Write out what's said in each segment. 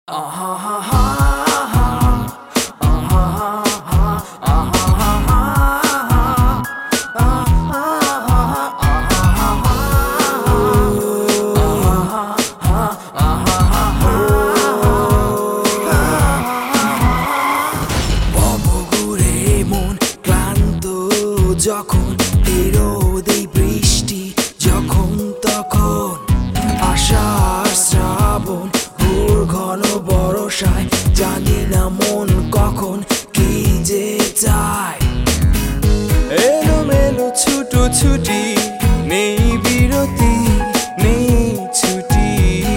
যখন রোদ বৃষ্টি যখন তখন আষাঢ় শ্রাবণ ভোর ঘন বর্ষায় জানি না মন কখন কি যে চায়। এলোমেলো ছুটোছুটি নেই বিরতি নেই ছুটি,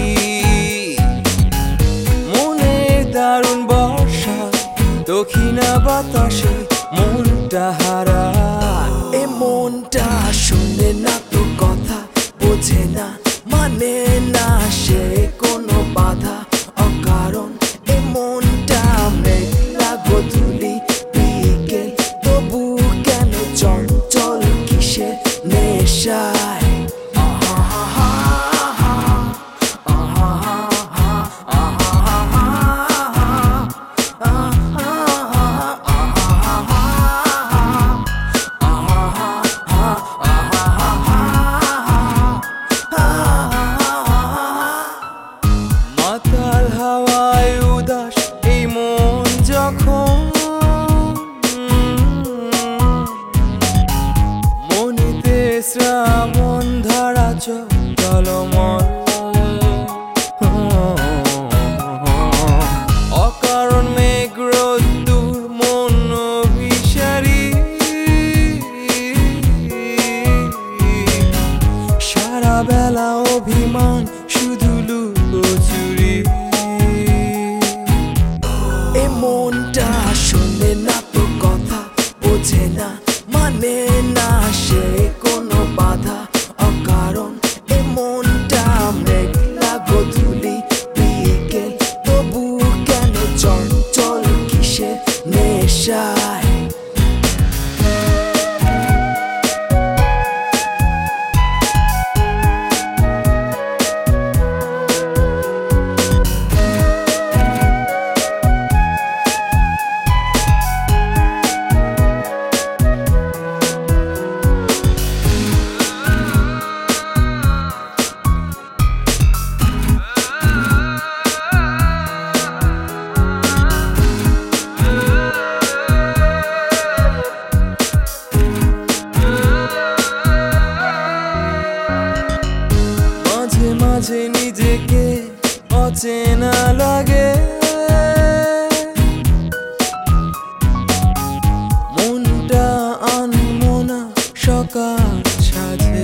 মনের দারুণ বর্ষা দক্ষিণা বাতাসে মনটা হারা। এ মনটা শুনে না তো কথা বোঝে না, মানে না সে কোনো বাধা অকারণ। এ মনটা মেঘলা গোধূলি বিকেল, তবু কেন চঞ্চল কিসের নেশায়। মাতাল হাওয়ায় উদাস এই মন যখন, মনেতে শ্রাবণ ধারা চলমল, অকারণ মেঘ রোদ্দুর মন অভিসারী, সারা বেলা অভিমান শুধু লুকোচুরি। এ মনটা শুনে না তো কথা বোঝে না, মানে না সে কোনো বাধা অকারণ। এ মনটা মেঘলা গোধূলি বিকেল, তবু কেন চঞ্চল কিসের নেশায়। মাঝে নিজেকে অচেনা লাগে, মনটা আনমনা সকাল সাজে।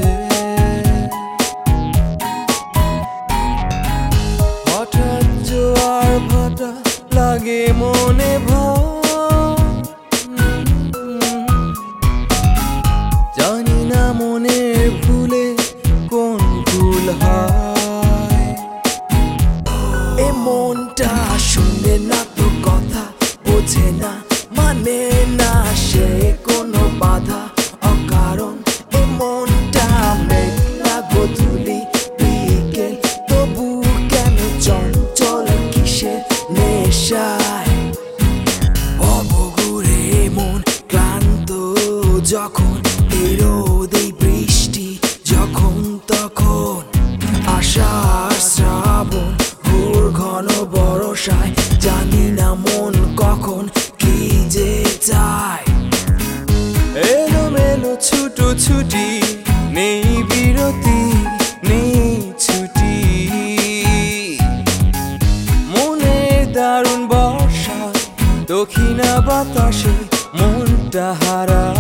হঠাৎ জোয়ার ভাটা লাগে মনে ভয়, জানি না মনের ভুলে কোন ভুল হয়। এ মনটা শুনে না তো কথা বোঝে না, মানে না সে কোনো বাধা অকারণ। এ মনটা মেঘলা গোধূলি বিকেল, তবু কেন চঞ্চল কিসের নেশায়। অবঘুরে মন ক্লান্ত যখন রোদ বৃষ্টি যখন তখন আষাঢ় শ্রাবণ ভোর ঘন বর্ষায় জানি না মন কখন কি যে চায়। এলোমেলো ছুটোছুটি নেই বিরতি নেই ছুটি, মনের দারুণ বর্ষা দক্ষিণা বাতাসে মনটা হারা।